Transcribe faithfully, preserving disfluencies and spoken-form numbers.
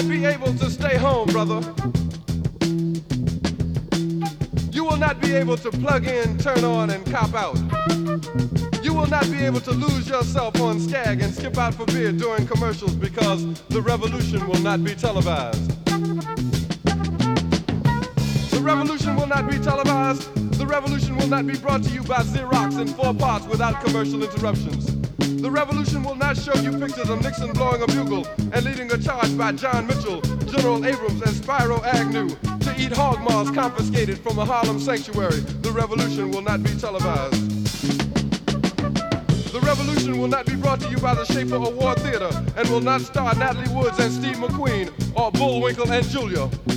not be able to stay home, brother. You will not be able to plug in, turn on, and cop out. You will not be able to lose yourself on Skag and skip out for beer during commercials because the revolution will not be televised. The revolution will not be televised. The revolution will not be brought to you by Xerox in four parts without commercial interruptions. The revolution will not show you pictures of Nixon blowing a bugle and leading a charge by John Mitchell, General Abrams, and Spyro Agnew to eat hog maws confiscated from a Harlem sanctuary. The revolution will not be televised. The revolution will not be brought to you by the Schaefer Award Theater and will not star Natalie Woods and Steve McQueen or Bullwinkle and Julia.